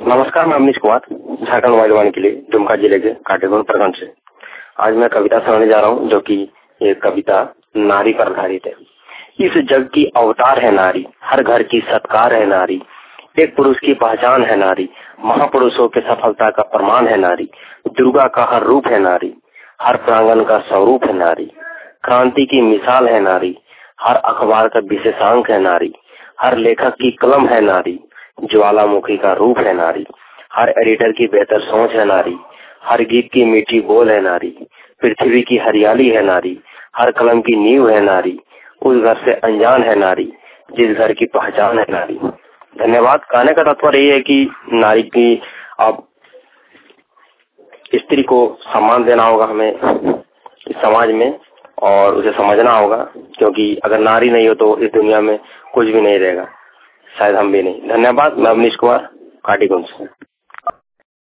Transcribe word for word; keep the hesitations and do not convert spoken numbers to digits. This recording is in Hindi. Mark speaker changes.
Speaker 1: नमस्कार, मैं अमनीश कुमार, झारखंड वायुवाणी के लिए दुमका जिले के काटेगुण प्रखंड से। आज मैं कविता सुनाने जा रहा हूँ, जो कि ये कविता नारी पर आधारित है। इस जग की अवतार है नारी, हर घर की सत्कार है नारी, एक पुरुष की पहचान है नारी, महापुरुषों के सफलता का प्रमाण है नारी, दुर्गा का हर रूप है नारी, हर प्रांगण का स्वरूप है नारी, क्रांति की मिसाल है नारी, हर अखबार का विशेषांक है नारी, हर लेखक की कलम है नारी, ज्वालामुखी का रूप है नारी, हर एडिटर की बेहतर सोच है नारी, हर गीत की मीठी बोल है नारी, पृथ्वी की हरियाली है नारी, हर कलम की नींव है नारी, उस घर से अनजान है नारी, जिस घर की पहचान है नारी। धन्यवाद। कहने का तात्पर्य ये है कि नारी की अब स्त्री को सम्मान देना होगा हमें इस समाज में, और उसे समझना होगा, क्योंकि अगर नारी नहीं हो तो इस दुनिया में कुछ भी नहीं रहेगा, शायद हम भी नहीं। धन्यवाद। मैं अमनीश कुमार, काटीगुंज से।